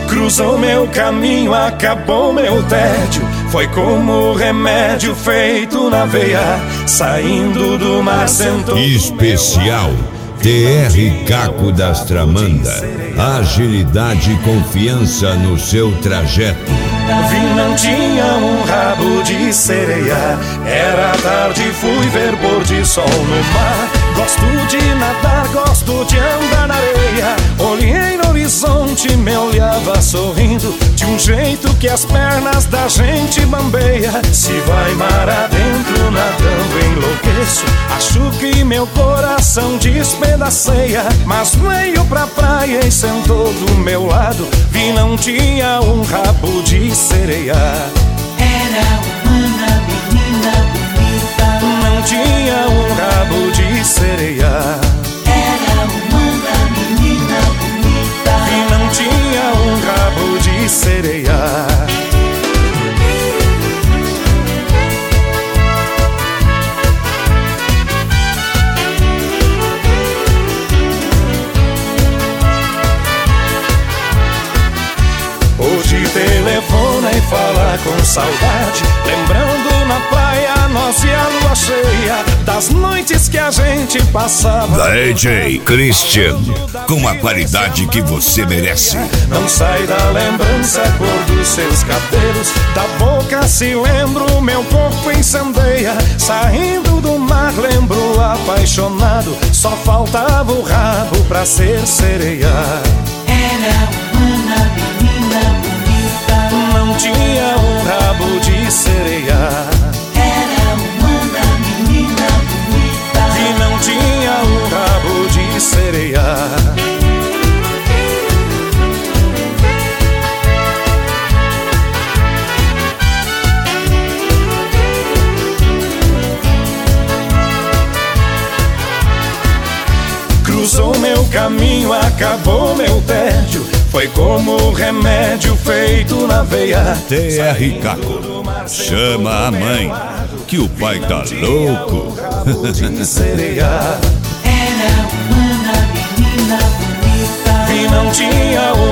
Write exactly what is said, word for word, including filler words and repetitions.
Cruzou meu caminho, acabou meu tédio. Foi como remédio feito na veia, saindo do mar sentou. Especial T R Caco das Tramanda. Agilidade e confiança no seu trajeto. Vi, não tinha um rabo de sereia. Era tarde, fui ver pôr de sol no mar. Gosto de nadar, gosto de andar na areia. Olhei no horizonte, me olhava sorrindo, de um jeito que as pernas da gente bambeia. Se vai mar adentro, nadando enlouqueço. Acho que meu coração despedaceia. Mas veio pra praia e sentou do meu lado. Vi, não tinha um rabo de sereia. Era uma menina bonita. Não tinha um rabo de sereia. Era uma menina bonita. E não tinha um rabo de sereia. Hoje telefona e fala com saudade, lembrando na praia nós e a lua cheia, das noites que a gente passava. D J Christian, com a qualidade que você merece. Não sai da lembrança a cor dos seus cabelos, da boca se lembro, meu corpo incendeia. Saindo do mar lembro apaixonado, só faltava o rabo pra ser sereia. Era uma menina bonita. Não tinha um rabo de sereia. Era uma menina bonita. E não tinha um rabo de sereia. Cruzou meu caminho, acabou meu tédio. Foi como remédio feito na veia. T R Caco, chama a mãe, que o pai tá louco. Sereia. Era uma menina bonita. E não tinha